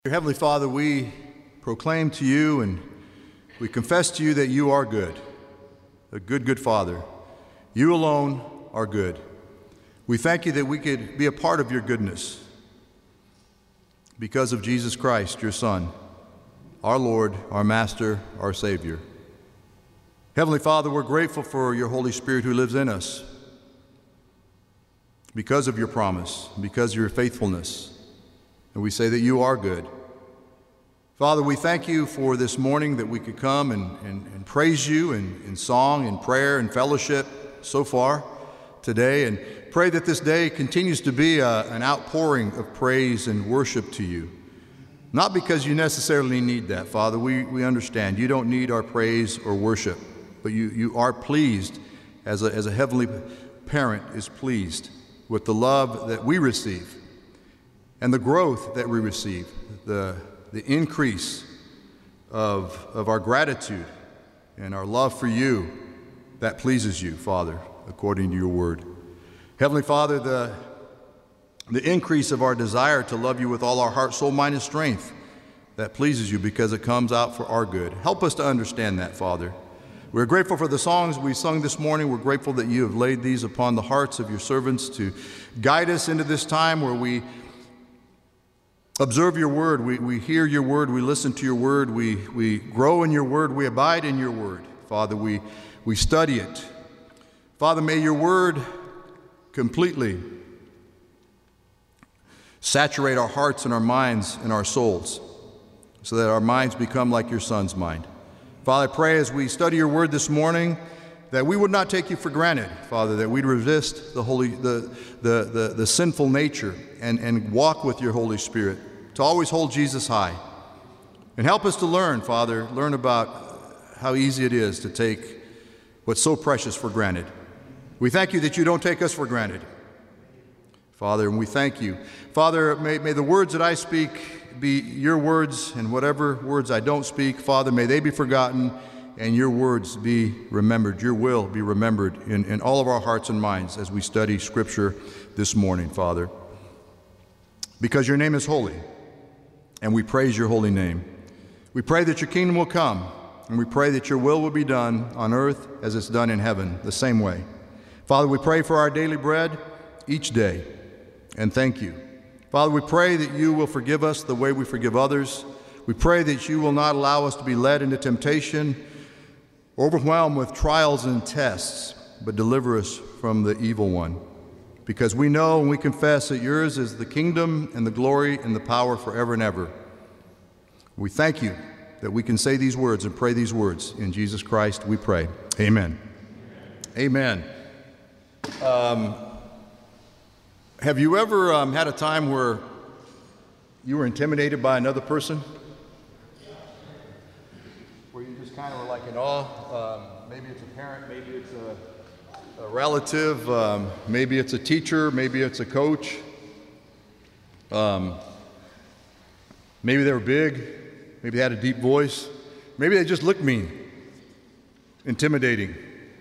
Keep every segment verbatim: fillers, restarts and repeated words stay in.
Dear Heavenly Father, we proclaim to you and we confess to you that you are good, a good, good Father. You alone are good. We thank you that we could be a part of your goodness because of Jesus Christ, your Son, our Lord, our Master, our Savior. Heavenly Father, we're grateful for your Holy Spirit who lives in us because of your promise, because of your faithfulness. And we say that you are good. Father, we thank you for this morning that we could come and, and, and praise you in, in song and prayer and fellowship so far today, and pray that this day continues to be a, an outpouring of praise and worship to you. Not because you necessarily need that, Father. We, we understand you don't need our praise or worship, but you, you are pleased as a, as a heavenly parent is pleased with the love that we receive and the growth that we receive, the, the increase of, of our gratitude and our love for you that pleases you, Father, according to your word. Heavenly Father, the, the increase of our desire to love you with all our heart, soul, mind, and strength that pleases you because it comes out for our good. Help us to understand that, Father. We're grateful for the songs we sung this morning. We're grateful that you have laid these upon the hearts of your servants to guide us into this time where we observe your word, we, we hear your word, we listen to your word, we, we grow in your word, we abide in your word. Father, we, we study it. Father, may your word completely saturate our hearts and our minds and our souls so that our minds become like your Son's mind. Father, I pray as we study your word this morning that we would not take you for granted, Father, that we'd resist the holy, the, the, the, the sinful nature and, and walk with your Holy Spirit, to always hold Jesus high. And help us to learn, Father, learn about how easy it is to take what's so precious for granted. We thank you that you don't take us for granted, Father, and we thank you. Father, may, may the words that I speak be your words, and whatever words I don't speak, Father, may they be forgotten, and your words be remembered, your will be remembered in, in all of our hearts and minds as we study Scripture this morning, Father. Because your name is holy, and we praise your holy name. We pray that your kingdom will come, and we pray that your will will be done on earth as it's done in heaven, the same way. Father, we pray for our daily bread each day, and thank you. Father, we pray that you will forgive us the way we forgive others. We pray that you will not allow us to be led into temptation, overwhelmed with trials and tests, but deliver us from the evil one. Because we know and we confess that yours is the kingdom and the glory and the power forever and ever. We thank you that we can say these words and pray these words. In Jesus Christ we pray. Amen. Amen. Um, have you ever um, had a time where you were intimidated by another person? Where you just kind of were like in awe? Um, maybe it's a parent, maybe it's a, a relative, um, maybe it's a teacher, maybe it's a coach. Um, maybe they were big, maybe they had a deep voice, maybe they just looked mean, intimidating.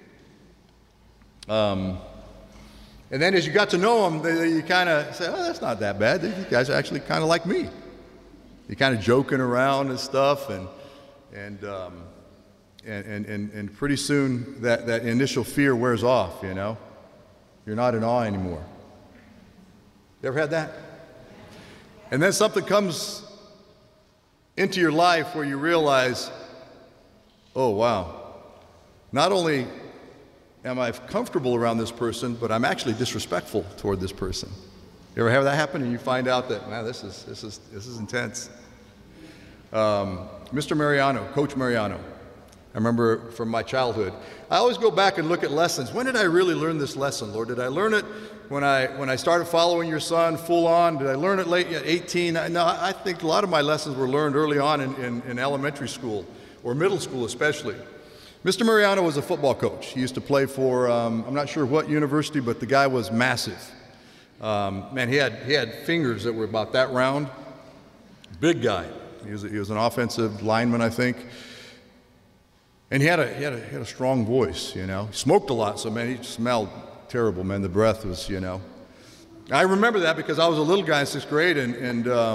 Um, and then as you got to know them, they, you kind of say, oh, that's not that bad. You guys are actually kind of like me. You're kind of joking around and stuff, and and um, and, and, and, and pretty soon that, that initial fear wears off, you know. You're not in awe anymore. You ever had that? And then something comes into your life where you realize, oh, wow, not only am I comfortable around this person, but I'm actually disrespectful toward this person. You ever have that happen and you find out that, man, this is, this is, this is intense? Um, Mister Mariano, Coach Mariano, I remember from my childhood. I always go back and look at lessons. When did I really learn this lesson, Lord? Did I learn it when I when I started following your son full on? Did I learn it late at eighteen? No, I think a lot of my lessons were learned early on in, in, in elementary school, or middle school especially. Mister Mariano was a football coach. He used to play for, um, I'm not sure what university, but the guy was massive. Um, man, he had, he had fingers that were about that round. Big guy. He was, he was an offensive lineman, I think. And he had, a, he, had a, he had a strong voice, you know. He smoked a lot, so, man, he smelled terrible, man. The breath was, you know. I remember that because I was a little guy in sixth grade, and, and um,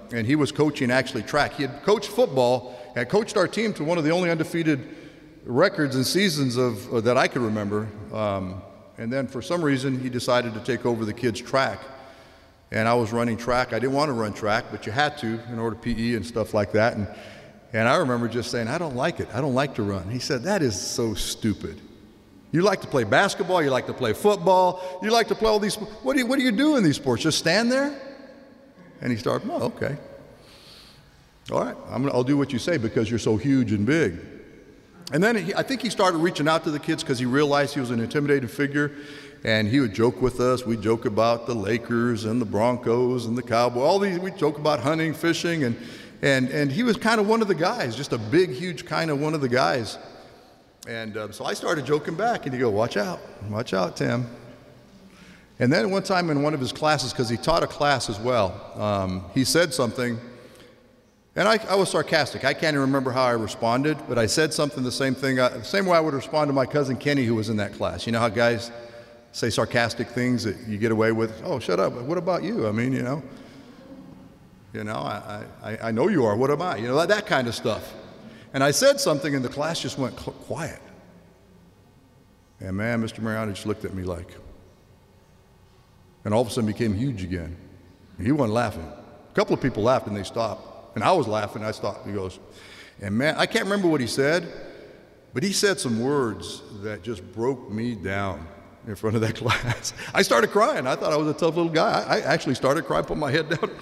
and he was coaching actually track. He had coached football, had coached our team to one of the only undefeated records and seasons of uh, that I could remember. Um, and then for some reason, he decided to take over the kids' track. And I was running track. I didn't want to run track, but you had to in order to P E and stuff like that. And, and I remember just saying, I don't like it. I don't like to run. He said, that is so stupid. You like to play basketball, you like to play football, you like to play all these, what do you, what do you do in these sports? Just stand there? And he started, oh, okay. All right, I'm gonna, I'll do what you say because you're so huge and big. And then he, I think he started reaching out to the kids because he realized he was an intimidating figure, and he would joke with us. We'd joke about the Lakers and the Broncos and the Cowboys, all these, we'd joke about hunting, fishing, and, and, and he was kind of one of the guys, just a big, huge kind of one of the guys. And um, so I started joking back, and he'd go, watch out, watch out, Tim. And then one time in one of his classes, because he taught a class as well, um, he said something, and I, I was sarcastic. I can't even remember how I responded, but I said something the same thing, uh, the same way I would respond to my cousin Kenny, who was in that class. You know how guys say sarcastic things that you get away with? Oh, shut up, what about you? I mean, you know, you know, I, I, I know you are, what am I? You know, that, that kind of stuff. And I said something, and the class just went quiet. And man, Mister Mariano just looked at me like, and all of a sudden became huge again. He wasn't laughing. A couple of people laughed, and they stopped. And I was laughing, I stopped. He goes, and man, I can't remember what he said, but he said some words that just broke me down in front of that class. I started crying. I thought I was a tough little guy. I, I actually started crying, put my head down.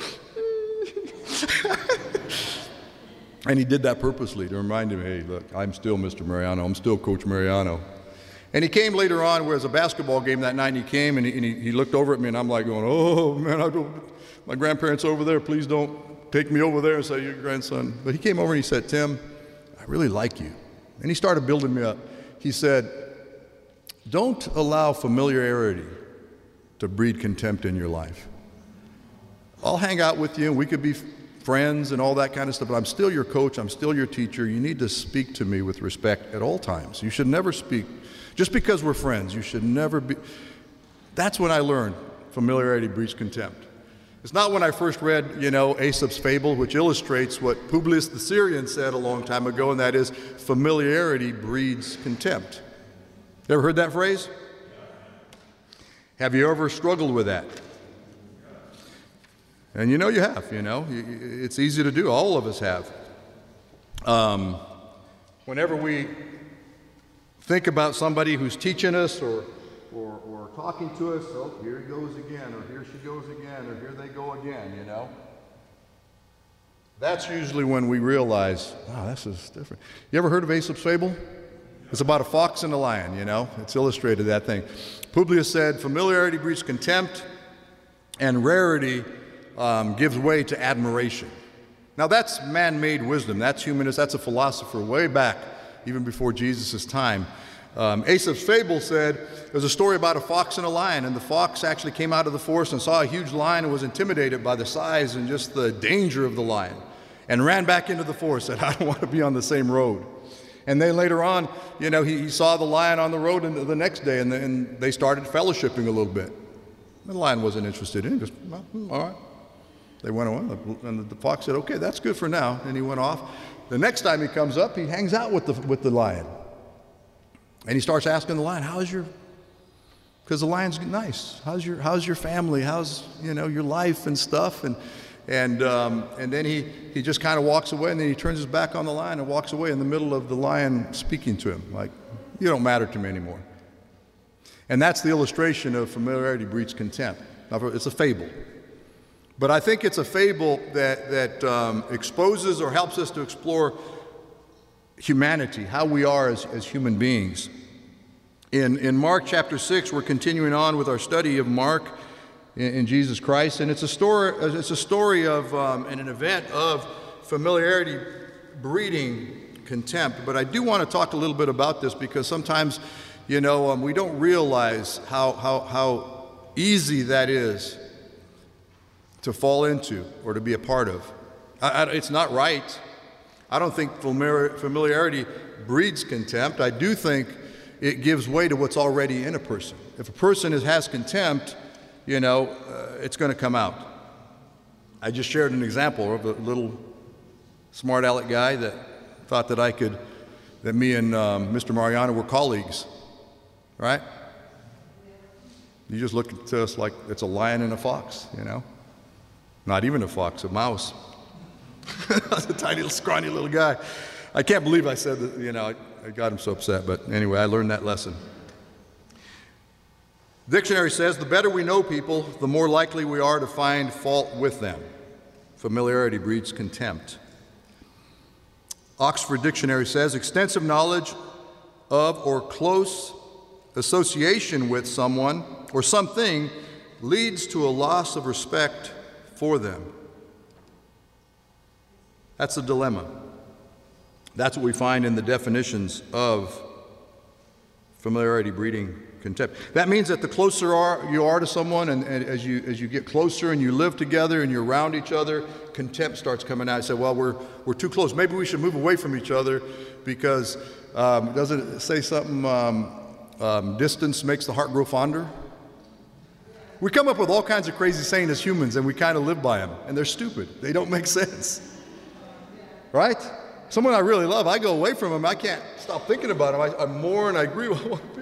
And he did that purposely to remind him, hey, look, I'm still Mister Mariano. I'm still Coach Mariano. And he came later on, where it was a basketball game that night, and he came, and he, and he, he looked over at me, and I'm like going, oh, man, I don't, my grandparents over there, please don't take me over there and say, you're your grandson. But he came over and he said, Tim, I really like you. And he started building me up. He said, don't allow familiarity to breed contempt in your life. I'll hang out with you, and we could be friends and all that kind of stuff, but I'm still your coach, I'm still your teacher. You need to speak to me with respect at all times. You should never speak, just because we're friends, you should never be. That's when I learned familiarity breeds contempt. It's not when I first read, you know, Aesop's fable, which illustrates what Publius the Syrian said a long time ago, and that is, familiarity breeds contempt. You ever heard that phrase? Have you ever struggled with that? And you know you have, you know. It's easy to do. All of us have. Um, whenever we think about somebody who's teaching us or, or, or talking to us, oh, here he goes again, or here she goes again, or here they go again, you know. That's usually when we realize, wow, this is different. You ever heard of Aesop's fable? It's about a fox and a lion, you know. It's illustrated, that thing. Publius said, familiarity breeds contempt, and rarity Um, gives way to admiration. Now that's man-made wisdom. That's humanist. That's a philosopher way back, even before Jesus' time. Um, Aesop's fable said there's a story about a fox and a lion, and the fox actually came out of the forest and saw a huge lion and was intimidated by the size and just the danger of the lion, and ran back into the forest. Said, I don't want to be on the same road. And then later on, you know, he, he saw the lion on the road and the next day, and, the, and they started fellowshipping a little bit. The lion wasn't interested in it. Just, well, all right. They went on, and the fox said, okay, that's good for now. And he went off. The next time he comes up, he hangs out with the, with the lion. And he starts asking the lion, how's your, because the lion's nice. How's your, how's your family? How's, you know, your life and stuff? And, and, um, and then he, he just kind of walks away, and then he turns his back on the lion and walks away in the middle of the lion speaking to him, like, you don't matter to me anymore. And that's the illustration of familiarity breeds contempt. Now, it's a fable. But I think it's a fable that, that um, exposes or helps us to explore humanity, how we are as, as human beings. In, in Mark chapter six, we're continuing on with our study of Mark in, in Jesus Christ, and it's a story, it's a story of um, and an event of familiarity breeding contempt. But I do want to talk a little bit about this because sometimes, you know, um, we don't realize how, how, how easy that is to fall into or to be a part of. I, I, it's not right. I don't think familiarity breeds contempt. I do think it gives way to what's already in a person. If a person is, has contempt, you know, uh, it's going to come out. I just shared an example of a little smart aleck guy that thought that I could, that me and um, Mister Mariano were colleagues, right? You just look at us like it's a lion and a fox, you know? Not even a fox, a mouse. I was a tiny little scrawny little guy. I can't believe I said that, you know, I, I got him so upset, but anyway, I learned that lesson. Dictionary says, the better we know people, the more likely we are to find fault with them. Familiarity breeds contempt. Oxford Dictionary says, extensive knowledge of or close association with someone or something leads to a loss of respect for them. That's a dilemma. That's what we find in the definitions of familiarity breeding contempt. That means that the closer are, you are to someone, and, and as you as you get closer and you live together and you're around each other, contempt starts coming out. You say, well, we're we're too close. Maybe we should move away from each other because um, doesn't it say something? Um, um, distance makes the heart grow fonder. We come up with all kinds of crazy sayings as humans, and we kind of live by them, and they're stupid. They don't make sense, right? Someone I really love, I go away from them. I can't stop thinking about them. I, I mourn. I grieve.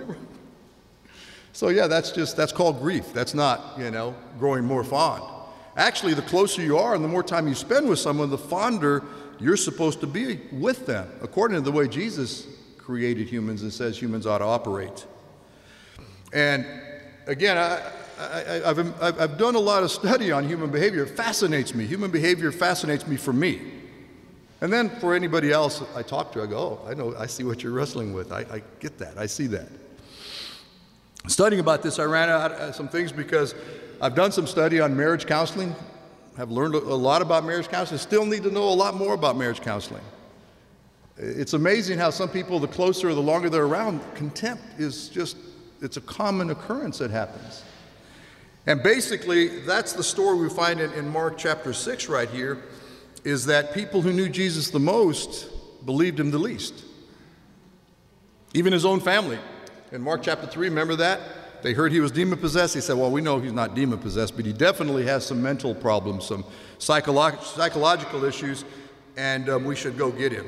So yeah, that's just, that's called grief. That's not, you know, growing more fond. Actually, the closer you are and the more time you spend with someone, the fonder you're supposed to be with them, according to the way Jesus created humans and says humans ought to operate. And again, I, I, I've, I've done a lot of study on human behavior. It fascinates me. Human behavior fascinates me for me. And then for anybody else I talk to, I go, oh, I know, I see what you're wrestling with. I, I get that. I see that. Studying about this, I ran out of some things because I've done some study on marriage counseling. I've learned a lot about marriage counseling. Still need to know a lot more about marriage counseling. It's amazing how some people, the closer or the longer they're around, contempt is just, it's a common occurrence that happens. And basically, that's the story we find in, in Mark chapter six right here, is that people who knew Jesus the most believed him the least. Even his own family. In Mark chapter three, remember that? They heard he was demon-possessed. They said, well, we know he's not demon-possessed, but he definitely has some mental problems, some psycholo- psychological issues, and um, we should go get him.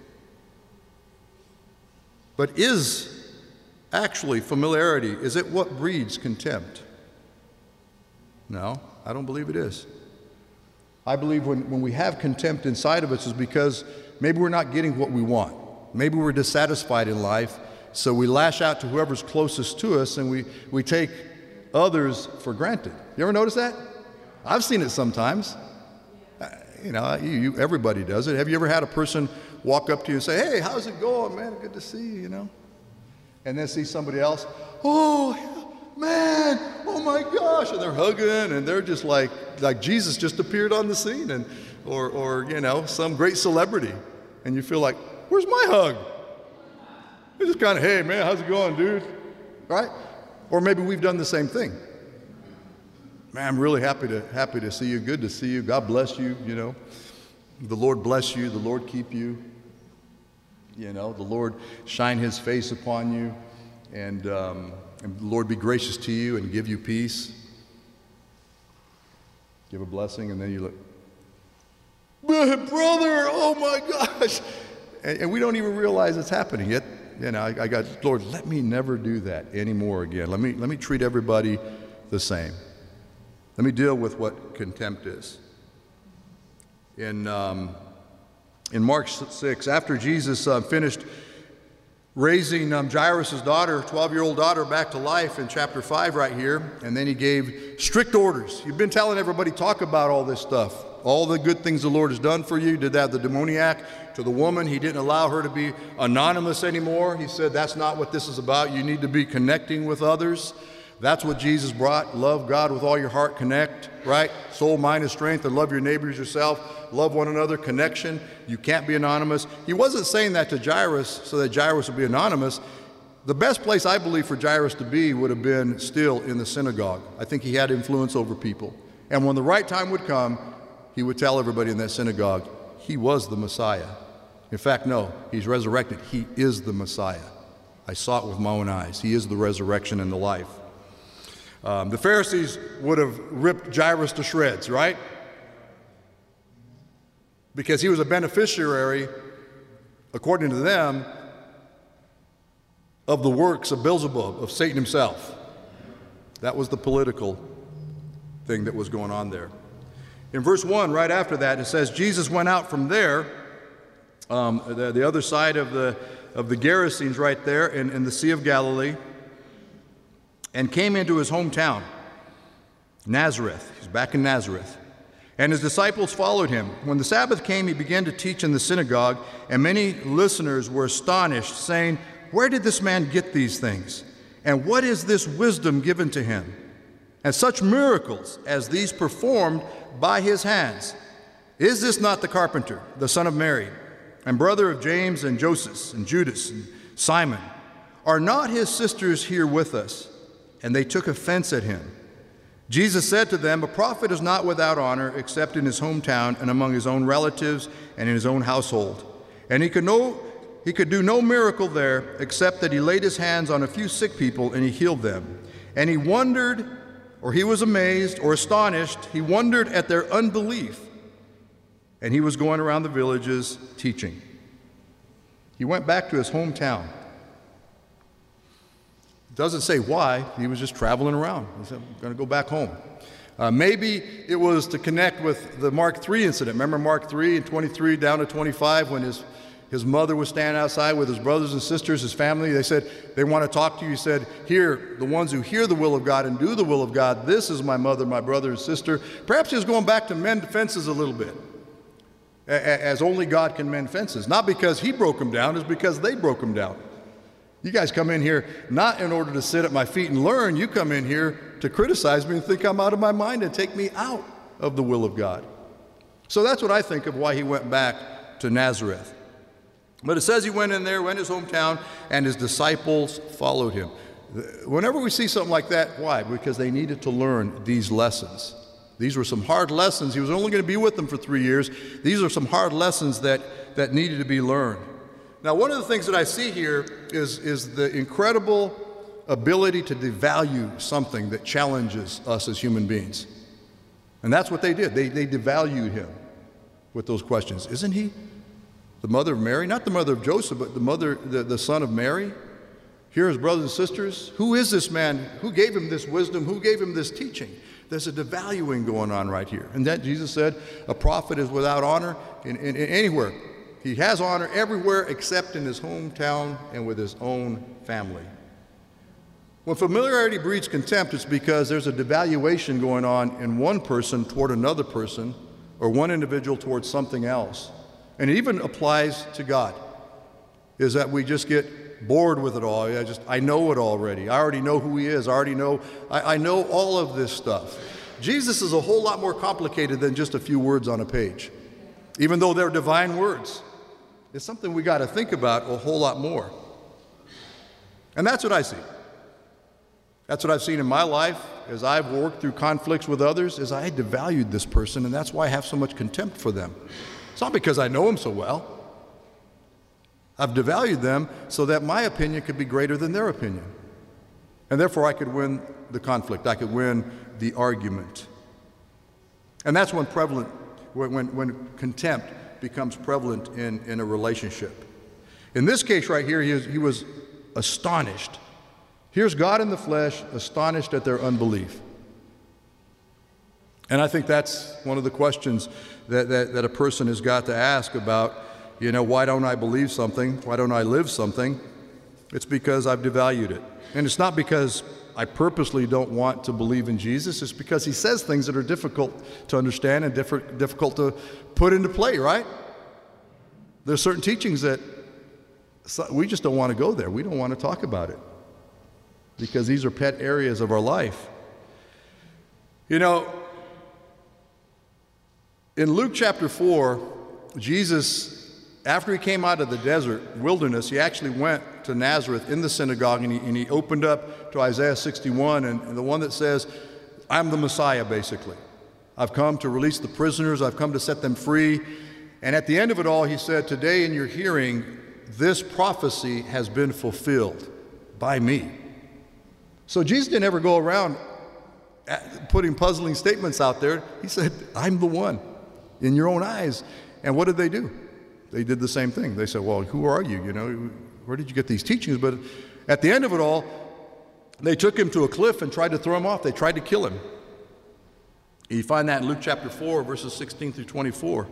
But is actually familiarity, is it what breeds contempt? No, I don't believe it is. I believe when, when we have contempt inside of us is because maybe we're not getting what we want. Maybe we're dissatisfied in life, so we lash out to whoever's closest to us and we, we take others for granted. You ever notice that? I've seen it sometimes. Uh, you know, you, you, everybody does it. Have you ever had a person walk up to you and say, hey, how's it going, man? Good to see you, you know? And then see somebody else, oh, man, oh my gosh, and they're hugging and they're just like, like Jesus just appeared on the scene, and or, or you know, some great celebrity. And you feel like, where's my hug? It's just kind of, hey, man, how's it going, dude? Right? Or maybe we've done the same thing. Man, I'm really happy to happy to see you. Good to see you. God bless you, you know. The Lord bless you. The Lord keep you. You know, the Lord shine his face upon you. And, um, and the Lord be gracious to you and give you peace. Give a blessing, and then you look, brother, oh my gosh. And, and we don't even realize it's happening yet. You know, I, I got, Lord, let me never do that anymore again. Let me, let me treat everybody the same. Let me deal with what contempt is. In, um, in Mark six, after Jesus uh, finished raising um, Jairus' daughter, twelve-year-old daughter, back to life in chapter five right here, and then he gave strict orders. You've been telling everybody, talk about all this stuff. All the good things the Lord has done for you. Did that the demoniac to the woman. He didn't allow her to be anonymous anymore. He said, that's not what this is about. You need to be connecting with others. That's what Jesus brought. Love God with all your heart, connect, right? Soul, mind, and strength, and love your neighbors yourself. Love one another, connection. You can't be anonymous. He wasn't saying that to Jairus so that Jairus would be anonymous. The best place I believe for Jairus to be would have been still in the synagogue. I think he had influence over people. And when the right time would come, he would tell everybody in that synagogue, he was the Messiah. In fact, no, he's resurrected. He is the Messiah. I saw it with my own eyes. He is the resurrection and the life. Um, the Pharisees would have ripped Jairus to shreds, right? because he was a beneficiary, according to them, of the works of Beelzebub, of Satan himself. That was the political thing that was going on there. In verse one, right after that, it says, Jesus went out from there, um, the, the other side of the, of the Gerasenes right there in, in the Sea of Galilee, and came into his hometown, Nazareth. He's back in Nazareth. And his disciples followed him. When the Sabbath came, he began to teach in the synagogue, and many listeners were astonished, saying, "Where did this man get these things? And what is this wisdom given to him? And such miracles as these performed by his hands. Is this not the carpenter, the son of Mary, and brother of James and Joseph and Judas and Simon? Are not his sisters here with us?" And they took offense at him. Jesus said to them, "A prophet is not without honor except in his hometown and among his own relatives and in his own household." And he could no He could do no miracle there except that he laid his hands on a few sick people and he healed them. And he wondered, or he was amazed or astonished, he wondered at their unbelief. And he was going around the villages teaching. He went back to his hometown. It doesn't say why, he was just traveling around. He said, "I'm going to go back home." Uh, maybe it was to connect with the Mark three incident. Remember Mark three and twenty-three down to twenty-five when his His mother was standing outside with his brothers and sisters, his family. They said, "They want to talk to you." He said, "Here, the ones who hear the will of God and do the will of God, this is my mother, my brother, and sister." Perhaps he was going back to mend fences a little bit, as only God can mend fences. Not because he broke them down, it's because they broke them down. You guys come in here not in order to sit at my feet and learn. You come in here to criticize me and think I'm out of my mind and take me out of the will of God. So that's what I think of why he went back to Nazareth. But it says he went in there, went his hometown, and his disciples followed him. Whenever we see something like that, why? Because they needed to learn these lessons. These were some hard lessons. He was only going to be with them for three years. These are some hard lessons that, that needed to be learned. Now, one of the things that I see here is, is the incredible ability to devalue something that challenges us as human beings. And that's what they did. They, they devalued him with those questions. Isn't he the mother of Mary? Not the mother of Joseph, but the mother, the, the son of Mary? Here are his brothers and sisters. Who is this man? Who gave him this wisdom? Who gave him this teaching? There's a devaluing going on right here. And that Jesus said, a prophet is without honor in, in, in anywhere. He has honor everywhere except in his hometown and with his own family. When familiarity breeds contempt, it's because there's a devaluation going on in one person toward another person, or one individual towards something else. And it even applies to God, is that we just get bored with it all. I just, I know it already. I already know who he is. I already know, I, I know all of this stuff. Jesus is a whole lot more complicated than just a few words on a page, even though they're divine words. It's something we got to think about a whole lot more. And that's what I see. That's what I've seen in my life as I've worked through conflicts with others, is I devalued this person, and that's why I have so much contempt for them. It's not because I know them so well. I've devalued them so that my opinion could be greater than their opinion. And therefore I could win the conflict. I could win the argument. And that's when prevalent, when, when, when contempt becomes prevalent in, in a relationship. In this case right here, he, is, he was astonished. Here's God in the flesh, astonished at their unbelief. And I think that's one of the questions that, that, that a person has got to ask about, you know, why don't I believe something? Why don't I live something? It's because I've devalued it. And it's not because I purposely don't want to believe in Jesus. It's because he says things that are difficult to understand and diff- difficult to put into play, right? There's certain teachings that we just don't want to go there. We don't want to talk about it because these are pet areas of our life. You know, in Luke chapter four, Jesus, after he came out of the desert wilderness, he actually went to Nazareth in the synagogue, and he, and he opened up to Isaiah sixty-one, and, and the one that says, I'm the Messiah, basically. I've come to release the prisoners. I've come to set them free. And at the end of it all, he said, today in your hearing, this prophecy has been fulfilled by me. So Jesus didn't ever go around putting puzzling statements out there. He said, I'm the one. In your own eyes, And what did they do? They did the same thing. They said, well, who are you? You know, where did you get these teachings? But at the end of it all, they took him to a cliff and tried to throw him off. They tried to kill him. You find that in Luke chapter four, verses sixteen through twenty-four.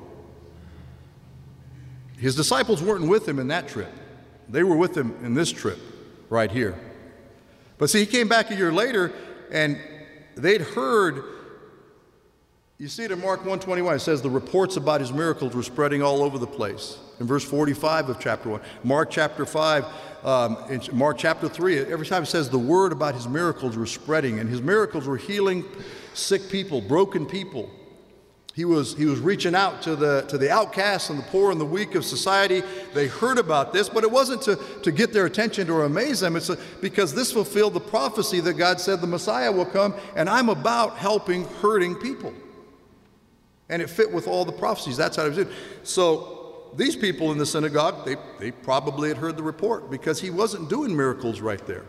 His disciples weren't with him in that trip. They were with him in this trip right here. But see, he came back a year later, and they'd heard, you see it in Mark one twenty-one, it says the reports about his miracles were spreading all over the place. In verse forty-five of chapter one, Mark chapter five, um, in Mark chapter three, every time it says the word about his miracles were spreading, and his miracles were healing sick people, broken people. He was, he was reaching out to the, to the outcasts and the poor and the weak of society. They heard about this, but it wasn't to, to get their attention or amaze them. It's a, because this fulfilled the prophecy that God said the Messiah will come, and I'm about helping hurting people. And it fit with all the prophecies. That's how it was doing. So these people in the synagogue, they, they probably had heard the report because he wasn't doing miracles right there.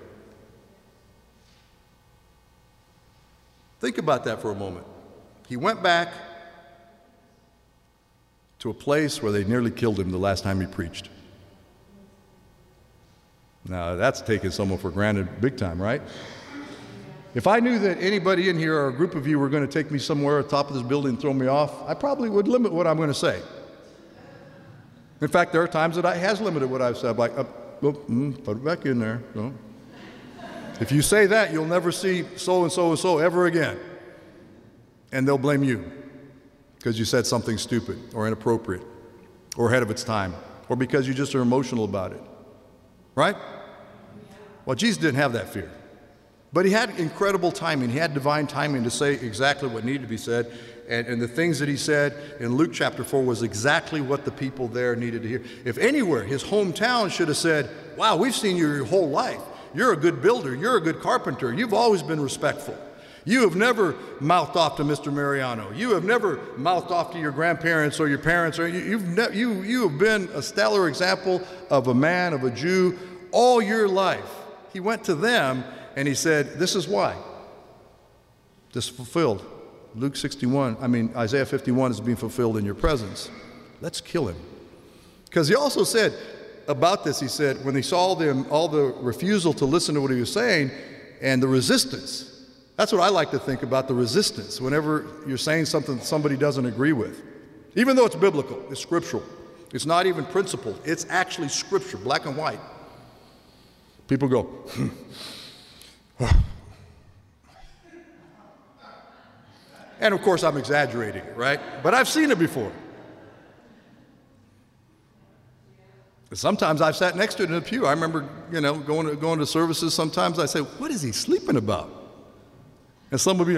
Think about that for a moment. He went back to a place where they nearly killed him the last time he preached. Now, that's taking someone for granted big time, right? If I knew that anybody in here or a group of you were going to take me somewhere at the top of this building and throw me off, I probably would limit what I'm going to say. In fact, there are times that I has limited what I've said, like, uh, oh, mm, put it back in there. No. If you say that, you'll never see so and so and so ever again. And they'll blame you because you said something stupid or inappropriate or ahead of its time or because you just are emotional about it. Right? Well, Jesus didn't have that fear. But he had incredible timing. He had divine timing to say exactly what needed to be said. And, and the things that he said in Luke chapter four was exactly what the people there needed to hear. If anywhere, his hometown should have said, wow, we've seen you your whole life. You're a good builder. You're a good carpenter. You've always been respectful. You have never mouthed off to Mister Mariano. You have never mouthed off to your grandparents or your parents. Or you, you've ne- you, you have been a stellar example of a man, of a Jew, all your life. He went to them and he said, this is why. This is fulfilled. Luke sixty-one, I mean, Isaiah fifty-one is being fulfilled in your presence. Let's kill him. Because he also said about this, he said, when he saw them, all the refusal to listen to what he was saying and the resistance. That's what I like to think about, the resistance, whenever you're saying something that somebody doesn't agree with. Even though it's biblical, it's scriptural. It's not even principled. It's actually scripture, black and white. People go, hmm. And of course I'm exaggerating it, right? But I've seen it before. Sometimes I've sat next to it in a pew. I remember, you know, going to, going to services. Sometimes I say, what is he sleeping about? And some would be,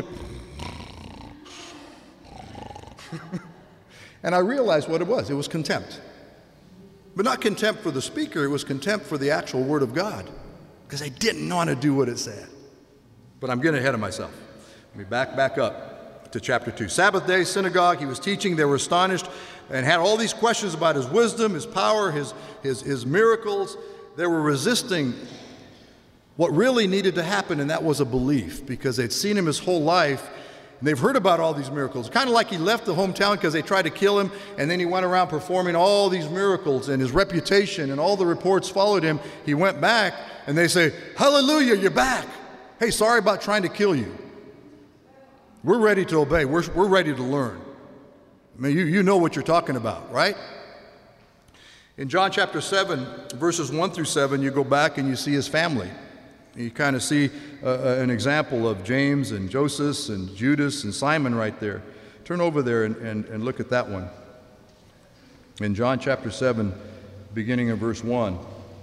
and I realized what it was. It was contempt. But not contempt for the speaker. It was contempt for the actual Word of God. Because they didn't want to do what it said. But I'm getting ahead of myself. Let me back, back up to chapter two. Sabbath day, synagogue, he was teaching. They were astonished and had all these questions about his wisdom, his power, his, his, his miracles. They were resisting what really needed to happen, and that was a belief, because they'd seen him his whole life, and they've heard about all these miracles. Kind of like he left the hometown because they tried to kill him, and then he went around performing all these miracles, and his reputation and all the reports followed him. He went back, and they say, hallelujah, you're back. Hey, sorry about trying to kill you. We're ready to obey. We're, we're ready to learn. I mean, you, you know what you're talking about, right? In John chapter seven, verses one through seven, you go back and you see his family. You kind of see uh, an example of James and Joseph and Judas and Simon right there. Turn over there and, and, and look at that one. In John chapter seven, beginning in verse one.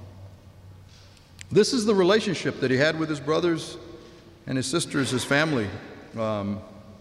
This is the relationship that he had with his brothers and his sisters, his family. Um,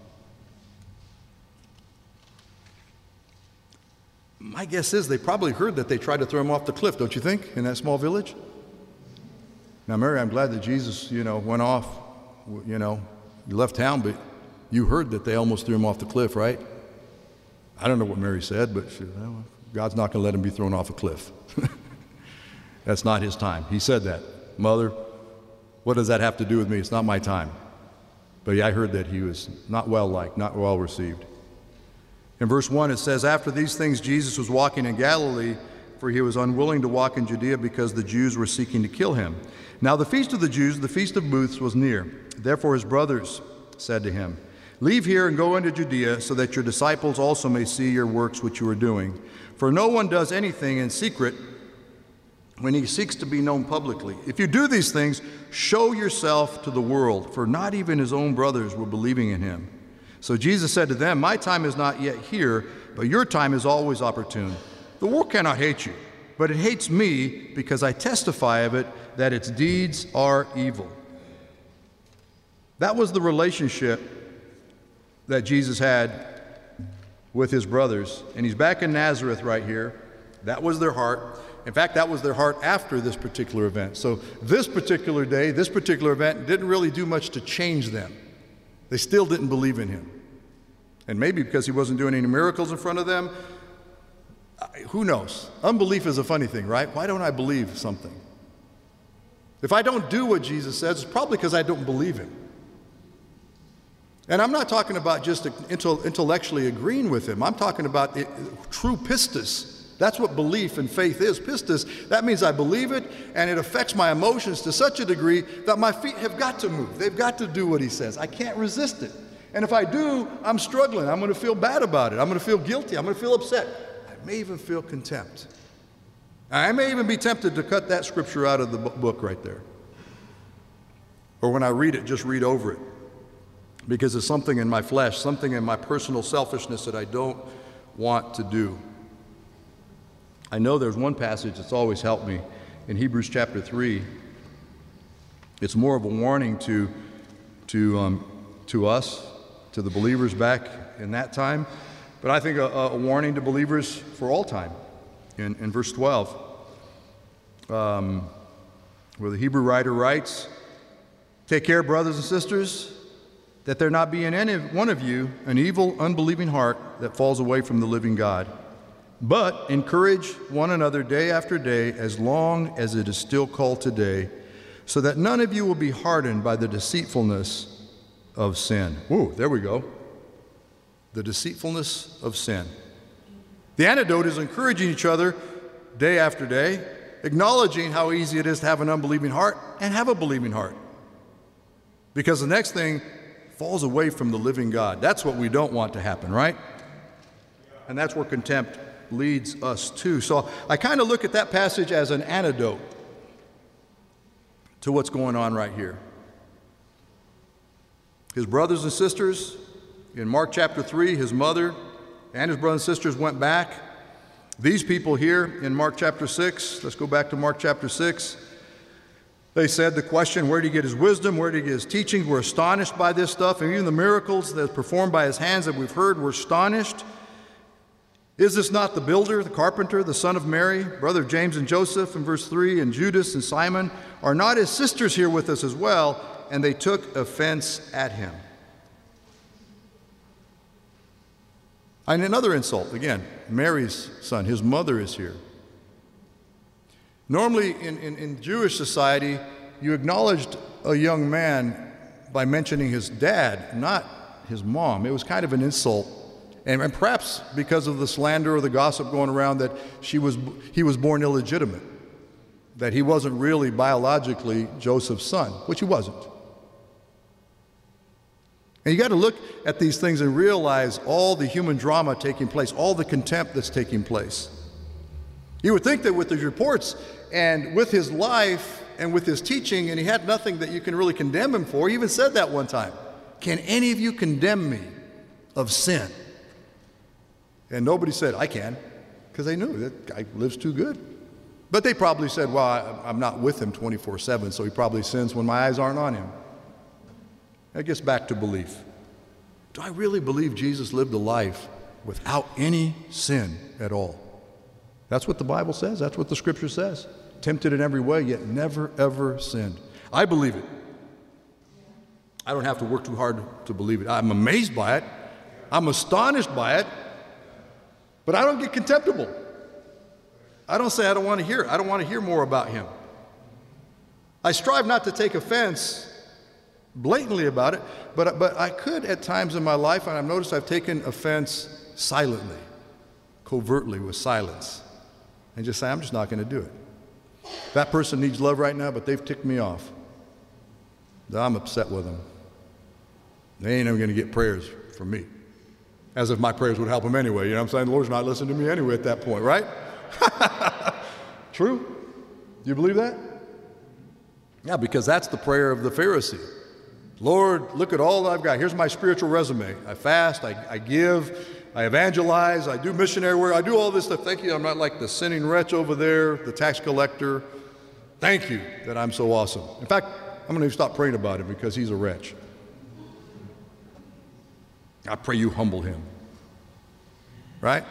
my guess is they probably heard that they tried to throw him off the cliff, don't you think, in that small village? Now, Mary, I'm glad that Jesus, you know, went off, you know, he left town, but you heard that they almost threw him off the cliff, right? I don't know what Mary said, but she, well, God's not going to let him be thrown off a cliff. That's not his time. He said that. Mother, what does that have to do with me? It's not my time. But yeah, I heard that he was not well liked, not well received. In verse one, it says, "After these things Jesus was walking in Galilee, for he was unwilling to walk in Judea because the Jews were seeking to kill him. Now the feast of the Jews, the Feast of Booths, was near. Therefore his brothers said to him, 'Leave here and go into Judea, so that your disciples also may see your works which you are doing. For no one does anything in secret when he seeks to be known publicly. If you do these things, show yourself to the world, for not even his own brothers were believing in him.' So Jesus said to them, 'My time is not yet here, but your time is always opportune. The world cannot hate you, but it hates me because I testify of it that its deeds are evil.'" That was the relationship that Jesus had with his brothers. And he's back in Nazareth right here. That was their heart. In fact, that was their heart after this particular event. So this particular day, this particular event didn't really do much to change them. They still didn't believe in him. And maybe because he wasn't doing any miracles in front of them, who knows? Unbelief is a funny thing, right? Why don't I believe something? If I don't do what Jesus says, it's probably because I don't believe him. And I'm not talking about just intellectually agreeing with him. I'm talking about it, true pistis. That's what belief and faith is. Pistis, that means I believe it, and it affects my emotions to such a degree that my feet have got to move. They've got to do what he says. I can't resist it. And if I do, I'm struggling. I'm going to feel bad about it. I'm going to feel guilty. I'm going to feel upset. I may even feel contempt. I may even be tempted to cut that scripture out of the book right there. Or when I read it, just read over it. Because it's something in my flesh, something in my personal selfishness that I don't want to do. I know there's one passage that's always helped me in Hebrews chapter three. It's more of a warning to, to, um, to us, to the believers back in that time. But I think a, a warning to believers for all time. In, in verse twelve, um, where the Hebrew writer writes, "Take care, brothers and sisters, that there not be in any one of you an evil, unbelieving heart that falls away from the living God. But encourage one another day after day, as long as it is still called today, so that none of you will be hardened by the deceitfulness of sin." Ooh, there we go. The deceitfulness of sin. The antidote is encouraging each other day after day, acknowledging how easy it is to have an unbelieving heart and have a believing heart. Because the next thing falls away from the living God. That's what we don't want to happen, right? And that's where contempt leads us to. So I kind of look at that passage as an antidote to what's going on right here. His brothers and sisters, in Mark chapter three, his mother and his brothers and sisters went back. These people here in Mark chapter six, let's go back to Mark chapter six. They said the question, where did he get his wisdom? Where did he get his teachings? We're astonished by this stuff. And even the miracles that are performed by his hands that we've heard, we're astonished. Is this not the builder, the carpenter, the son of Mary, brother of James and Joseph, in verse three, and Judas and Simon? Are not his sisters here with us as well? And they took offense at him. And another insult, again, Mary's son, his mother is here. Normally, in, in, in Jewish society, you acknowledged a young man by mentioning his dad, not his mom. It was kind of an insult. And, and perhaps because of the slander or the gossip going around that she was, he was born illegitimate, that he wasn't really biologically Joseph's son, which he wasn't. And you got to look at these things and realize all the human drama taking place, all the contempt that's taking place. You would think that with his reports and with his life and with his teaching, and he had nothing that you can really condemn him for. He even said that one time. "Can any of you condemn me of sin?" And nobody said, "I can," because they knew that guy lives too good. But they probably said, "Well, I'm not with him twenty-four seven, so he probably sins when my eyes aren't on him." That gets back to belief. Do I really believe Jesus lived a life without any sin at all? That's what the Bible says. That's what the Scripture says. Tempted in every way, yet never, ever sinned. I believe it. I don't have to work too hard to believe it. I'm amazed by it. I'm astonished by it. But I don't get contemptible. I don't say I don't want to hear it. I don't want to hear more about him. I strive not to take offense blatantly about it, but, but I could at times in my life, and I've noticed I've taken offense silently, covertly with silence, and just say, I'm just not going to do it. That person needs love right now, but they've ticked me off. I'm upset with them. They ain't even going to get prayers from me. As if my prayers would help them anyway. You know what I'm saying? The Lord's not listening to me anyway at that point, right? True? Do you believe that? Yeah, because that's the prayer of the Pharisee. Lord, look at all that I've got. Here's my spiritual resume. I fast, I, I give, I evangelize, I do missionary work, I do all this stuff. Thank you, I'm not like the sinning wretch over there, the tax collector. Thank you that I'm so awesome. In fact, I'm going to stop praying about him because he's a wretch. I pray you humble him. Right?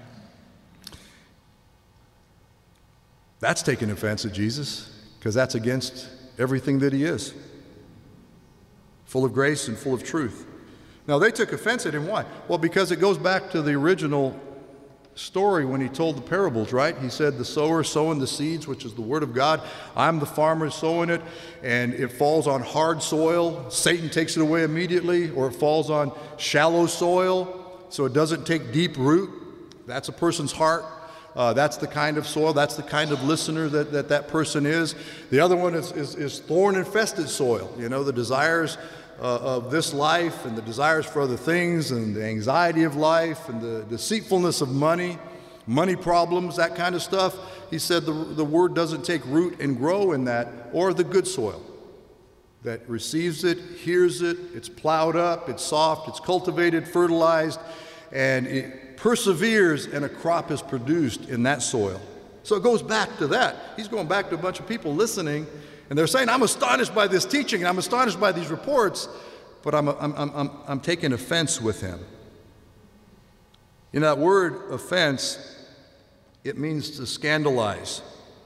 That's taking offense at Jesus, because that's against everything that he is. Full of grace and full of truth. Now, they took offense at him. Why? Well, because it goes back to the original story when he told the parables, right? He said, the sower sowing the seeds, which is the word of God. I'm the farmer sowing it, and it falls on hard soil. Satan takes it away immediately, or it falls on shallow soil, so it doesn't take deep root. That's a person's heart. Uh, that's the kind of soil, that's the kind of listener that that, that person is. The other one is, is, is thorn-infested soil. You know, the desires uh, of this life and the desires for other things and the anxiety of life and the deceitfulness of money, money problems, that kind of stuff. He said the, the word doesn't take root and grow in that, or the good soil that receives it, hears it, it's plowed up, it's soft, it's cultivated, fertilized, and it perseveres, and a crop is produced in that soil. So it goes back to that. He's going back to a bunch of people listening, and they're saying, I'm astonished by this teaching, and I'm astonished by these reports, but I'm, I'm, I'm, I'm taking offense with him. You know, that word offense, it means to scandalize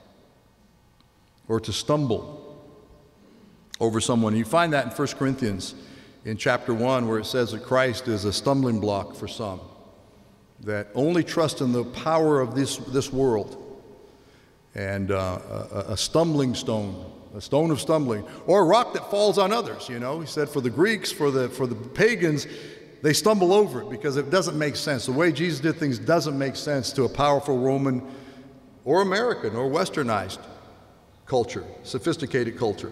or to stumble over someone. You find that in First Corinthians in chapter one, where it says that Christ is a stumbling block for some, that only trust in the power of this, this world, and uh, a, a stumbling stone, a stone of stumbling, or a rock that falls on others. You know, he said for the Greeks, for the, for the pagans, they stumble over it because it doesn't make sense. The way Jesus did things doesn't make sense to a powerful Roman or American or westernized culture, sophisticated culture.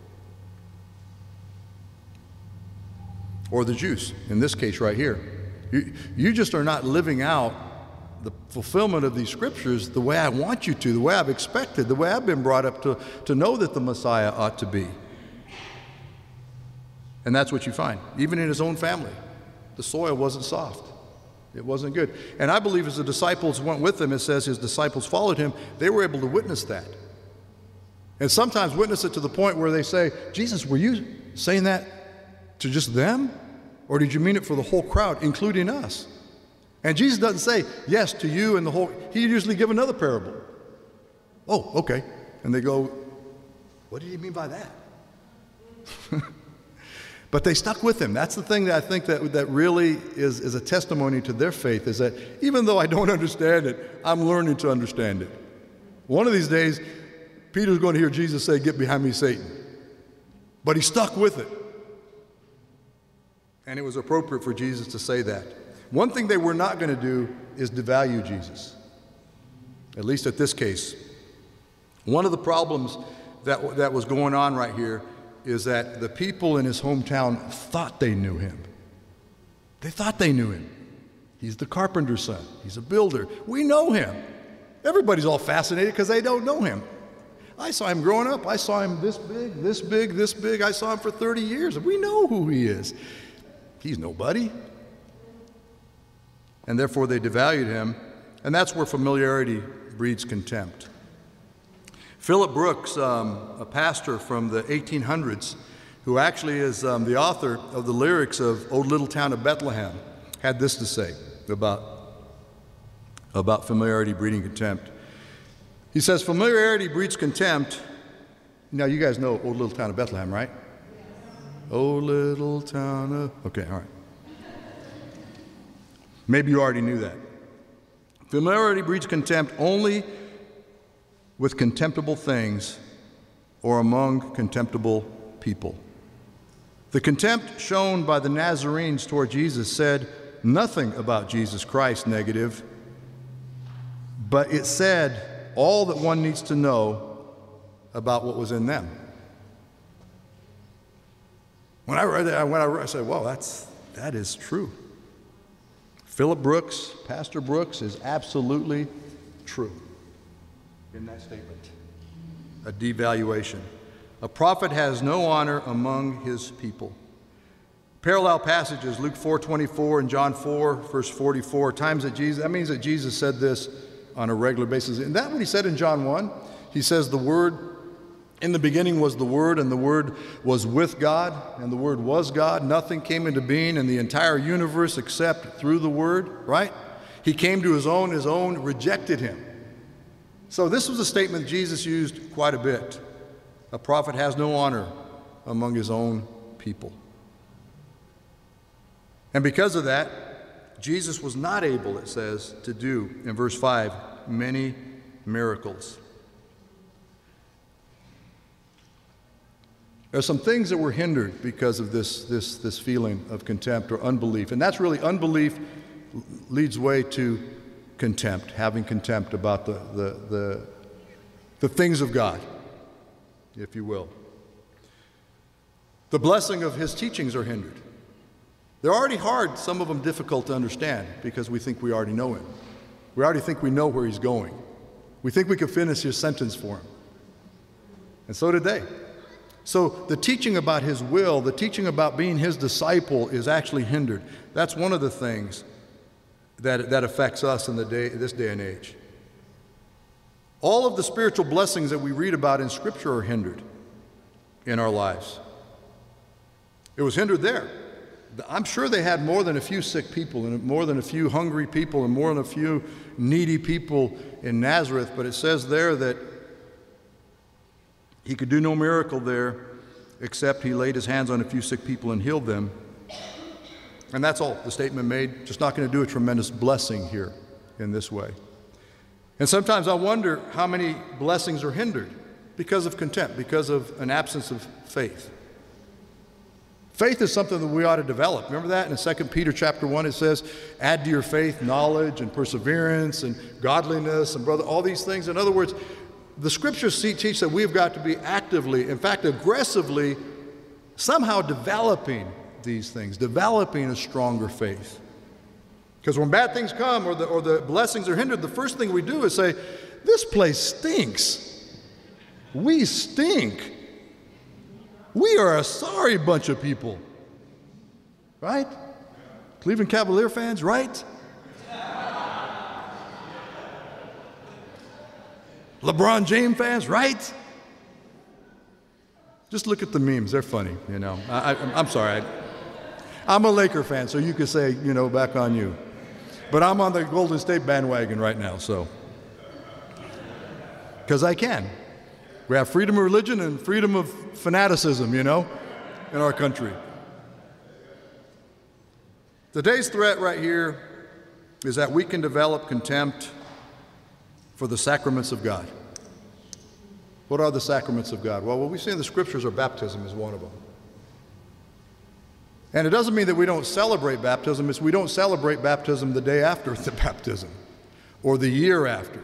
Or the Jews, in this case right here. You, you just are not living out the fulfillment of these scriptures the way I want you to, the way I've expected, the way I've been brought up to, to know that the Messiah ought to be. And that's what you find, even in his own family. The soil wasn't soft. It wasn't good. And I believe as the disciples went with him, it says his disciples followed him, they were able to witness that. And sometimes witness it to the point where they say, Jesus, were you saying that to just them? Or did you mean it for the whole crowd, including us? And Jesus doesn't say, yes, to you and the whole. He usually give another parable. Oh, okay. And they go, what did he mean by that? But they stuck with him. That's the thing that I think that, that really is, is a testimony to their faith, is that even though I don't understand it, I'm learning to understand it. One of these days, Peter's going to hear Jesus say, get behind me, Satan. But he stuck with it. And it was appropriate for Jesus to say that. One thing they were not going to do is devalue Jesus, at least at this case. One of the problems that, that was going on right here is that the people in his hometown thought they knew him. They thought they knew him. He's the carpenter's son. He's a builder. We know him. Everybody's all fascinated because they don't know him. I saw him growing up. I saw him this big, this big, this big. I saw him for thirty years. We know who he is. He's nobody. And therefore they devalued him, and that's where familiarity breeds contempt. Philip Brooks, um, a pastor from the eighteen hundreds, who actually is um, the author of the lyrics of O Little Town of Bethlehem, had this to say about, about familiarity breeding contempt. He says, familiarity breeds contempt. Now you guys know O Little Town of Bethlehem, right? Oh, little town of... Okay, all right. Maybe you already knew that. Familiarity breeds contempt only with contemptible things or among contemptible people. The contempt shown by the Nazarenes toward Jesus said, nothing about Jesus Christ negative, but it said all that one needs to know about what was in them. When I read that, when I, read, I said, well, that's, that is true. Philip Brooks, Pastor Brooks, is absolutely true in that statement. A devaluation. A prophet has no honor among his people. Parallel passages, Luke four twenty-four and John four, verse forty-four, times that Jesus, that means that Jesus said this on a regular basis. Isn't that what he said in John one? He says the Word, in the beginning was the Word, and the Word was with God, and the Word was God. Nothing came into being in the entire universe except through the Word, right? He came to his own, his own rejected him. So this was a statement Jesus used quite a bit. A prophet has no honor among his own people. And because of that, Jesus was not able, it says, to do, in verse five, many miracles. There are some things that were hindered because of this, this, this feeling of contempt or unbelief. And that's really, unbelief leads way to contempt, having contempt about the, the, the, the things of God, if you will. The blessing of his teachings are hindered. They're already hard, some of them difficult to understand because we think we already know him. We already think we know where he's going. We think we can finish his sentence for him. And so did they. So the teaching about his will, the teaching about being his disciple is actually hindered. That's one of the things that, that affects us in the day, this day and age. All of the spiritual blessings that we read about in Scripture are hindered in our lives. It was hindered there. I'm sure they had more than a few sick people and more than a few hungry people and more than a few needy people in Nazareth, but it says there that he could do no miracle there except he laid his hands on a few sick people and healed them. And that's all the statement made. Just not going to do a tremendous blessing here in this way. And sometimes I wonder how many blessings are hindered because of contempt, because of an absence of faith. Faith is something that we ought to develop. Remember that in Second Peter chapter one, it says, add to your faith knowledge and perseverance and godliness and brother, all these things. In other words, the Scriptures teach that we've got to be actively, in fact, aggressively, somehow developing these things, developing a stronger faith. Because when bad things come or the, or the blessings are hindered, the first thing we do is say, this place stinks. We stink. We are a sorry bunch of people, right? Cleveland Cavalier fans, right? LeBron James fans, right? Just look at the memes. They're funny, you know. I, I, I'm sorry. I, I'm a Laker fan, so you could say, you know, back on you. But I'm on the Golden State bandwagon right now, so. Because I can. We have freedom of religion and freedom of fanaticism, you know, in our country. Today's threat right here is that we can develop contempt for the sacraments of God. What are the sacraments of God? Well, what we see in the Scriptures are baptism is one of them. And it doesn't mean that we don't celebrate baptism. It's we don't celebrate baptism the day after the baptism or the year after.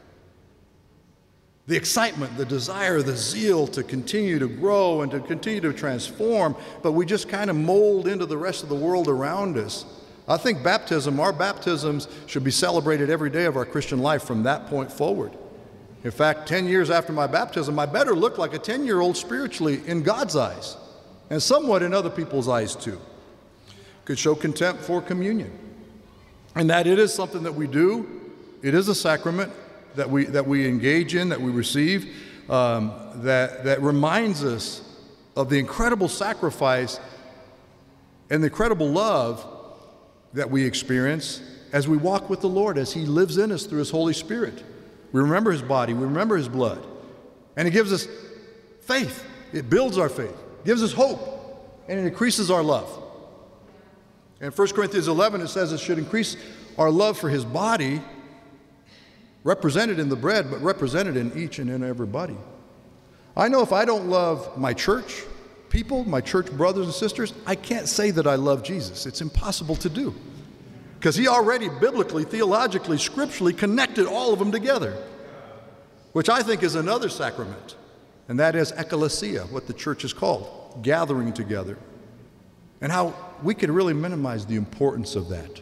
The excitement, the desire, the zeal to continue to grow and to continue to transform, but we just kind of mold into the rest of the world around us. I think baptism, our baptisms should be celebrated every day of our Christian life from that point forward. In fact, ten years after my baptism, I better look like a ten-year-old spiritually in God's eyes, and somewhat in other people's eyes too. Could show contempt for communion. And that it is something that we do. It is a sacrament that we, that we engage in, that we receive, um, that, that reminds us of the incredible sacrifice and the incredible love that we experience as we walk with the Lord, as He lives in us through His Holy Spirit. We remember His body, we remember His blood, and it gives us faith. It builds our faith, gives us hope, and it increases our love. In First Corinthians eleven, it says it should increase our love for His body, represented in the bread, but represented in each and in everybody. I know if I don't love my church people, my church brothers and sisters, I can't say that I love Jesus. It's impossible to do. Because he already biblically, theologically, scripturally connected all of them together, which I think is another sacrament, and that is ecclesia, what the church is called, gathering together, and how we can really minimize the importance of that.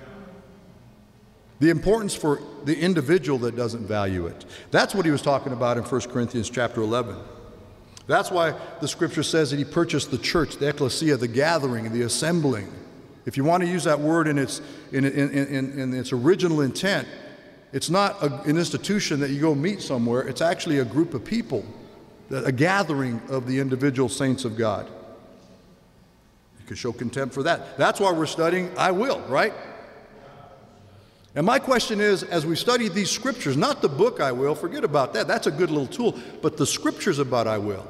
The importance for the individual that doesn't value it. That's what he was talking about in First Corinthians chapter eleven. That's why the scripture says that he purchased the church, the ecclesia, the gathering, the assembling. If you want to use that word in its, in, in, in, in its original intent, it's not a, an institution that you go meet somewhere. It's actually a group of people, a gathering of the individual saints of God. You could show contempt for that. That's why we're studying I will, right? And my question is, as we study these scriptures, not the book I will, forget about that, that's a good little tool, but the scriptures about I will.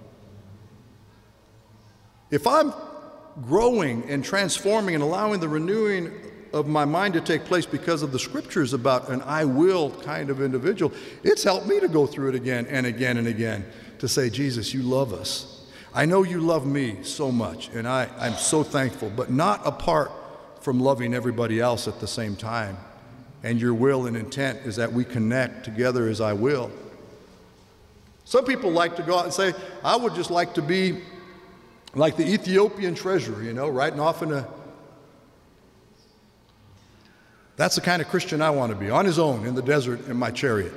If I'm growing and transforming and allowing the renewing of my mind to take place because of the scriptures about an I will kind of individual, it's helped me to go through it again and again and again to say, Jesus, you love us. I know you love me so much, and I, I'm so thankful, but not apart from loving everybody else at the same time. And your will and intent is that we connect together as I will. Some people like to go out and say, I would just like to be like the Ethiopian treasurer, you know, riding off in a... That's the kind of Christian I want to be, on his own in the desert in my chariot.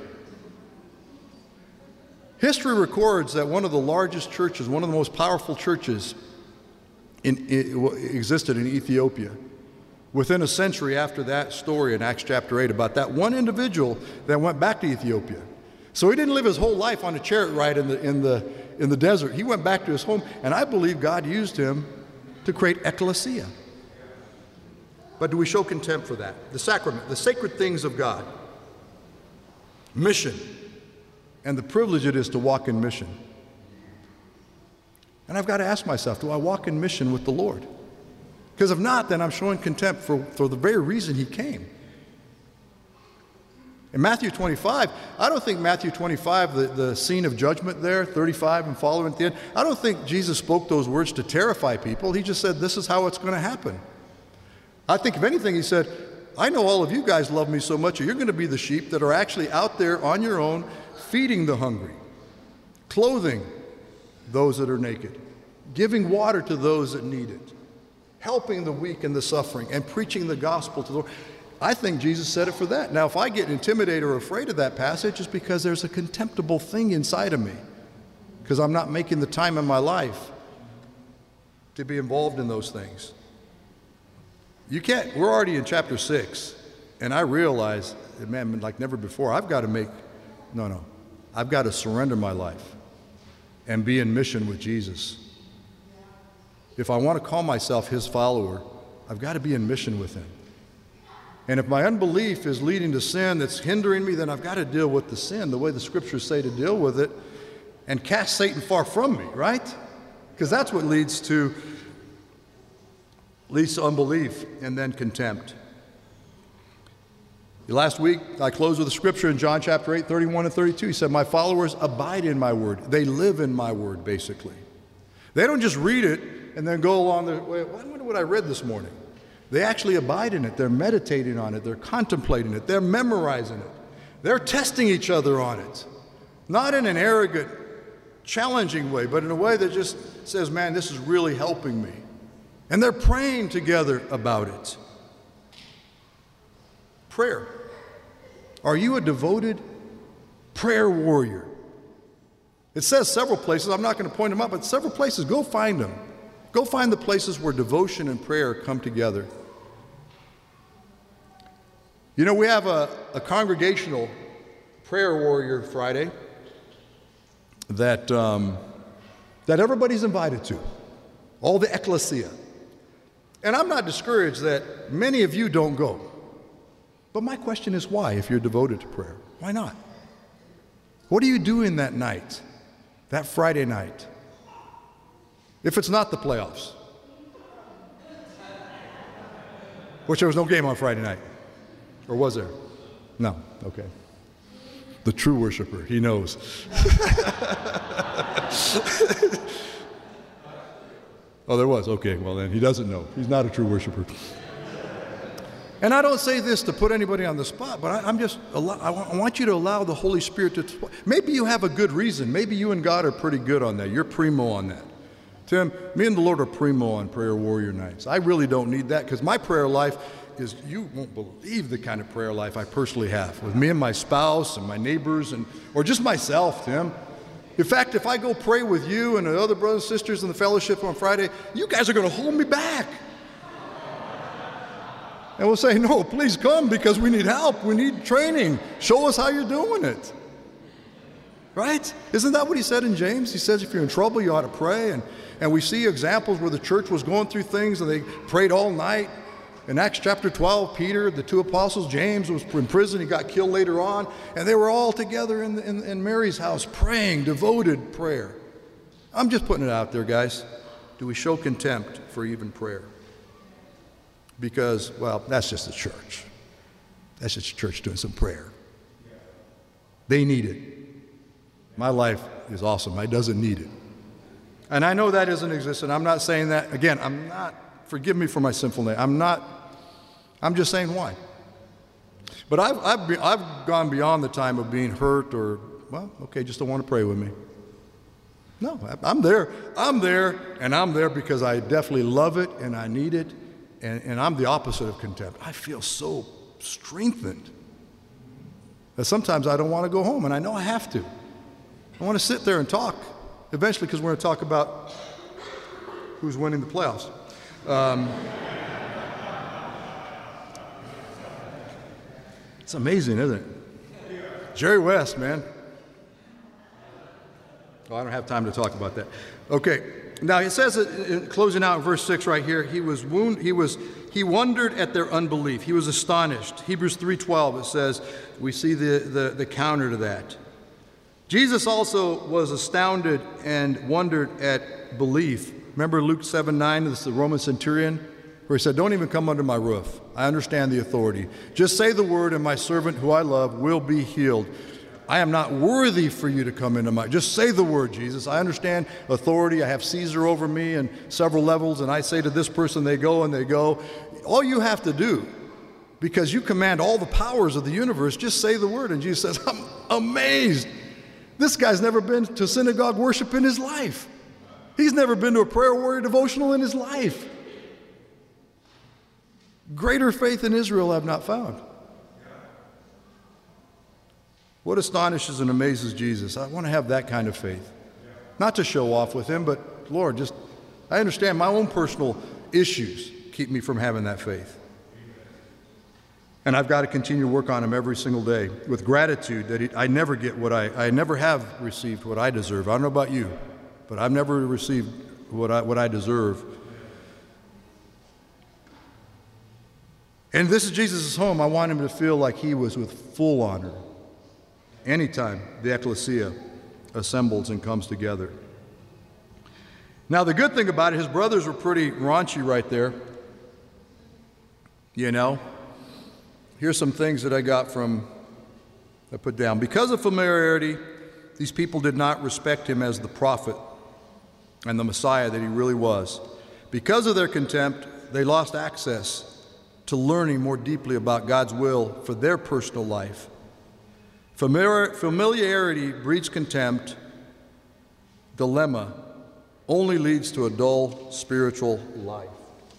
History records that one of the largest churches, one of the most powerful churches in, in, existed in Ethiopia. Within a century after that story in Acts chapter eight, about that one individual that went back to Ethiopia. So he didn't live his whole life on a chariot ride in the, in the, in the desert. He went back to his home, and I believe God used him to create ecclesia. But do we show contempt for that? The sacrament, the sacred things of God, mission, and the privilege it is to walk in mission. And I've got to ask myself, do I walk in mission with the Lord? Because if not, then I'm showing contempt for, for the very reason he came. In Matthew twenty-five, I don't think Matthew twenty-five, the, the scene of judgment there, thirty-five and following at the end, I don't think Jesus spoke those words to terrify people. He just said, this is how it's going to happen. I think if anything, he said, I know all of you guys love me so much, you're going to be the sheep that are actually out there on your own, feeding the hungry, clothing those that are naked, giving water to those that need it, helping the weak and the suffering, and preaching the gospel to the Lord. I think Jesus said it for that. Now, if I get intimidated or afraid of that passage, it's because there's a contemptible thing inside of me, because I'm not making the time in my life to be involved in those things. You can't, we're already in chapter six, and I realize, man, like never before, I've got to make, no, no, I've got to surrender my life and be in mission with Jesus. If I want to call myself his follower, I've got to be in mission with him. And if my unbelief is leading to sin that's hindering me, then I've got to deal with the sin the way the scriptures say to deal with it and cast Satan far from me, right? Because that's what leads to leads to unbelief and then contempt. Last week, I closed with a scripture in John chapter eight, thirty-one and thirty-two. He said, my followers abide in my word. They live in my word, basically. They don't just read it and then go along their way. I wonder what I read this morning. They actually abide in it. They're meditating on it. They're contemplating it. They're memorizing it. They're testing each other on it. Not in an arrogant, challenging way, but in a way that just says, man, this is really helping me. And they're praying together about it. Prayer. Are you a devoted prayer warrior? It says several places. I'm not going to point them up, but several places. Go find them. Go find the places where devotion and prayer come together. You know, we have a, a congregational prayer warrior Friday that, um, that everybody's invited to, all the ecclesia. And I'm not discouraged that many of you don't go. But my question is why, if you're devoted to prayer? Why not? What are you doing that night, that Friday night? If it's not the playoffs, which there was no game on Friday night, or was there? No, okay. The true worshiper, he knows. Oh, there was, okay, well then, he doesn't know. He's not a true worshiper. And I don't say this to put anybody on the spot, but I, I'm just, I want you to allow the Holy Spirit to, maybe you have a good reason. Maybe you and God are pretty good on that. You're primo on that. Tim, me and the Lord are primo on prayer warrior nights. I really don't need that because my prayer life is, you won't believe the kind of prayer life I personally have with me and my spouse and my neighbors and, or just myself, Tim. In fact, if I go pray with you and the other brothers and sisters in the fellowship on Friday, you guys are going to hold me back. And we'll say, no, please come because we need help. We need training. Show us how you're doing it. Right? Isn't that what he said in James? He says if you're in trouble, you ought to pray. And, and we see examples where the church was going through things and they prayed all night. In Acts chapter twelve, Peter, the two apostles, James was in prison. He got killed later on. And they were all together in, in, in Mary's house praying, devoted prayer. I'm just putting it out there, guys. Do we show contempt for even prayer? Because, well, that's just the church. That's just the church doing some prayer. They need it. My life is awesome. It doesn't need it. And I know that doesn't exist, and I'm not saying that, again, I'm not, forgive me for my sinfulness. I'm not, I'm just saying why. But I've, I've, be, I've gone beyond the time of being hurt or, well, okay, just don't want to pray with me. No, I'm there. I'm there, and I'm there because I definitely love it, and I need it. And, and I'm the opposite of contempt. I feel so strengthened that sometimes I don't want to go home, and I know I have to. I want to sit there and talk, eventually, because we're going to talk about who's winning the playoffs. Um, it's amazing, isn't it? Jerry West, man. Oh, I don't have time to talk about that. Okay. Now, it says, in closing out in verse six right here, he was wound, he was, he wondered at their unbelief. He was astonished. Hebrews three twelve, it says, we see the, the, the counter to that. Jesus also was astounded and wondered at belief. Remember Luke seven nine, this is the Roman centurion, where he said, don't even come under my roof. I understand the authority. Just say the word and my servant who I love will be healed. I am not worthy for you to come into my, just say the word, Jesus. I understand authority. I have Caesar over me and several levels, and I say to this person, they go and they go. All you have to do, because you command all the powers of the universe, just say the word. And Jesus says, I'm amazed. This guy's never been to synagogue worship in his life. He's never been to a prayer warrior devotional in his life. Greater faith in Israel I've not found. What astonishes and amazes Jesus? I want to have that kind of faith. Not to show off with him, but Lord, just, I understand my own personal issues keep me from having that faith. And I've got to continue to work on him every single day with gratitude that he, I never get what I, I never have received what I deserve. I don't know about you, but I've never received what I, what I deserve. And this is Jesus' home. I want him to feel like he was with full honor. Anytime the ecclesia assembles and comes together. Now, the good thing about it, his brothers were pretty raunchy right there. You know, here's some things that I got from, I put down. Because of familiarity, these people did not respect him as the prophet and the Messiah that he really was. Because of their contempt, they lost access to learning more deeply about God's will for their personal life. Familiarity breeds contempt. Dilemma only leads to a dull spiritual life.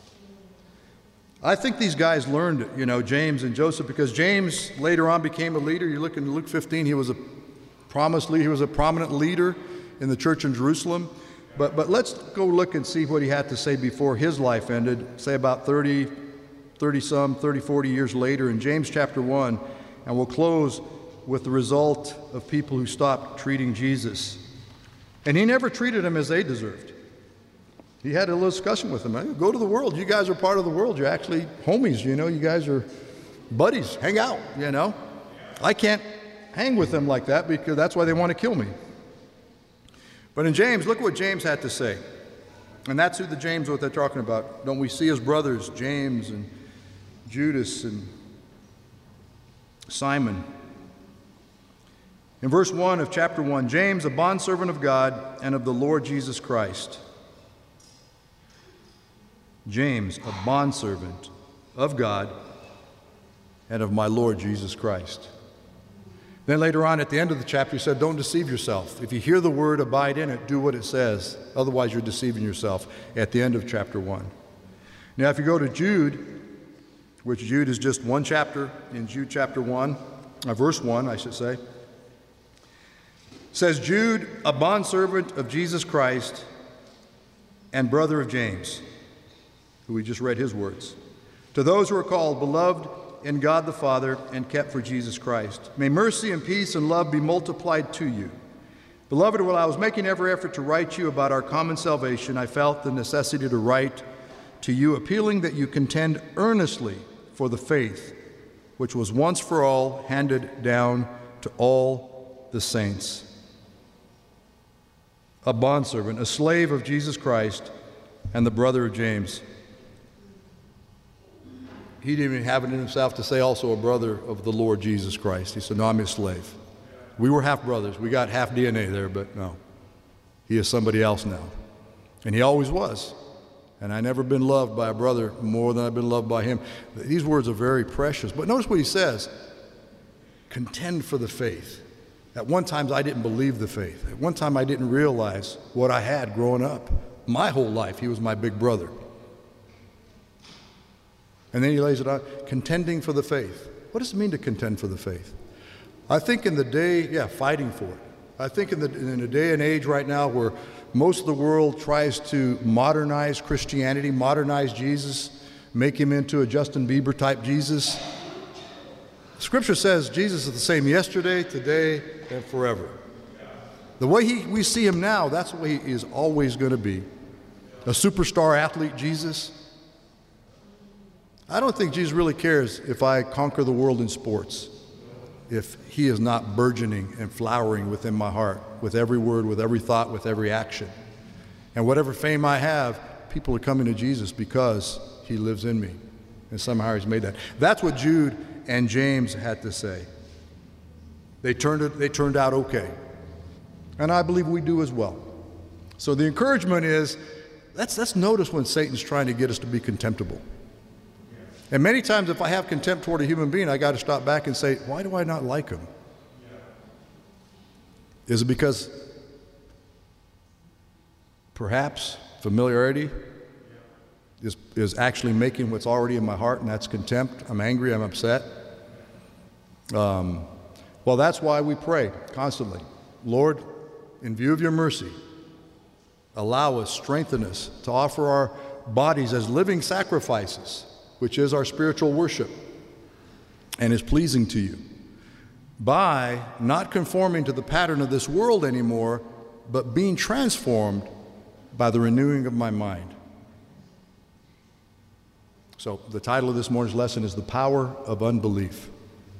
I think these guys learned it, you know, James and Joseph, because James later on became a leader. You look in Luke fifteen, he was a promised leader, he was a prominent leader in the church in Jerusalem. But, but let's go look and see what he had to say before his life ended, say about thirty, thirty some, thirty, forty years later in James chapter one, and we'll close with the result of people who stopped treating Jesus. And he never treated them as they deserved. He had a little discussion with them. Hey, go to the world. You guys are part of the world. You're actually homies, you know. You guys are buddies. Hang out, you know. I can't hang with them like that because that's why they want to kill me. But in James, look what James had to say. And that's who the James, what they're talking about. Don't we see his brothers, James and Judas and Simon? In verse one of chapter one, James, a bondservant of God and of the Lord Jesus Christ. James, a bondservant of God and of my Lord Jesus Christ. Then later on at the end of the chapter, he said, don't deceive yourself. If you hear the word, abide in it, do what it says. Otherwise, you're deceiving yourself at the end of chapter one. Now, if you go to Jude, which Jude is just one chapter in Jude chapter one, uh, verse one, I should say, says, Jude, a bondservant of Jesus Christ and brother of James, who we just read his words, to those who are called, beloved in God the Father, and kept for Jesus Christ. May mercy and peace and love be multiplied to you. Beloved, while I was making every effort to write you about our common salvation, I felt the necessity to write to you, appealing that you contend earnestly for the faith which was once for all handed down to all the saints. A bondservant, a slave of Jesus Christ, and the brother of James. He didn't even have it in himself to say also a brother of the Lord Jesus Christ. He said, no, I'm his slave. We were half brothers. We got half D N A there, but no. He is somebody else now. And he always was. And I never been loved by a brother more than I've been loved by him. These words are very precious. But notice what he says. Contend for the faith. At one time, I didn't believe the faith. At one time, I didn't realize what I had growing up. My whole life, he was my big brother. And then he lays it out, contending for the faith. What does it mean to contend for the faith? I think in the day, yeah, fighting for it. I think in the in a day and age right now where most of the world tries to modernize Christianity, modernize Jesus, make him into a Justin Bieber type Jesus. Scripture says Jesus is the same yesterday, today, and forever. The way he, we see him now, that's the way he is always going to be. A superstar athlete Jesus. I don't think Jesus really cares if I conquer the world in sports, if he is not burgeoning and flowering within my heart, with every word, with every thought, with every action. And whatever fame I have, people are coming to Jesus because he lives in me. And somehow he's made that. That's what Jude and James had to say. They turned it, they turned out okay. And I believe we do as well. So the encouragement is, let's, let's notice when Satan's trying to get us to be contemptible. And many times if I have contempt toward a human being, I got to stop back and say, why do I not like him? Is it because perhaps familiarity is, is actually making what's already in my heart, and that's contempt? I'm angry, I'm upset. Um, well, that's why we pray constantly. Lord, in view of your mercy, allow us, strengthen us to offer our bodies as living sacrifices, which is our spiritual worship and is pleasing to you, by not conforming to the pattern of this world anymore, but being transformed by the renewing of my mind. So the title of this morning's lesson is The Power of Unbelief.